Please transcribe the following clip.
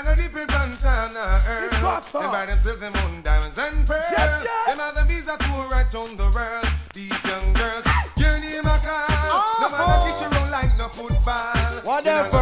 man a different Montana earth. They buy themselves them own diamonds and pearls. Them have the visa tour right on the world. These young girls, your name a call. No man a kick you around like no football. Whatever.